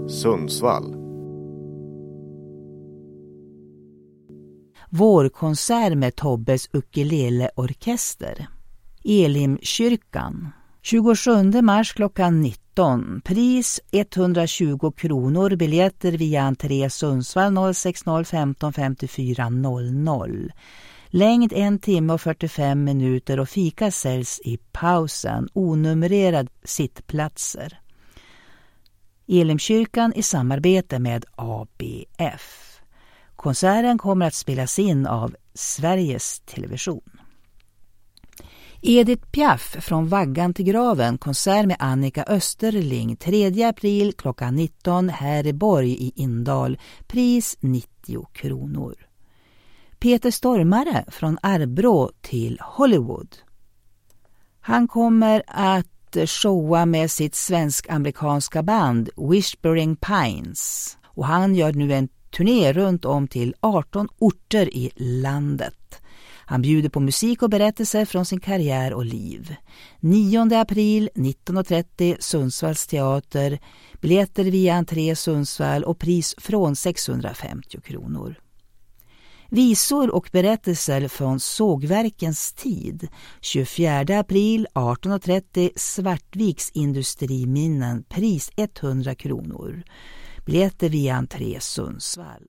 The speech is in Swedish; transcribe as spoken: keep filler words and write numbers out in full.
Sundsvall. Vårkonsert med Tobbes ukuleleorkester. Elimkyrkan. tjugosjunde mars klockan nitton. Pris etthundratjugo kronor. Biljetter via entré Sundsvall noll sex noll femton femtiofyra noll noll. Längd en timme och fyrtiofem minuter och fika säljs i pausen. Onumrerad sittplatser. Elimkyrkan i samarbete med A B F. Konserten kommer att spelas in av Sveriges Television. Edith Piaf från vaggan till graven. Konsert med Annika Österling. tredje april klockan nitton här i Borg i Indal. Pris nittio kronor. Peter Stormare från Arbro till Hollywood. Han kommer att showa med sitt svensk-amerikanska band Whispering Pines. Och han gör nu en turné runt om till arton orter i landet. Han bjuder på musik och berättelser från sin karriär och liv. nionde april nitton och trettio Sundsvalls teater. Biljetter via entré Sundsvall och pris från sexhundrafemtio kronor. Visor och berättelser från sågverkens tid. tjugofjärde april arton och trettio Svartviks industriminnen. Pris etthundra kronor. Biljetter via entré Sundsvall.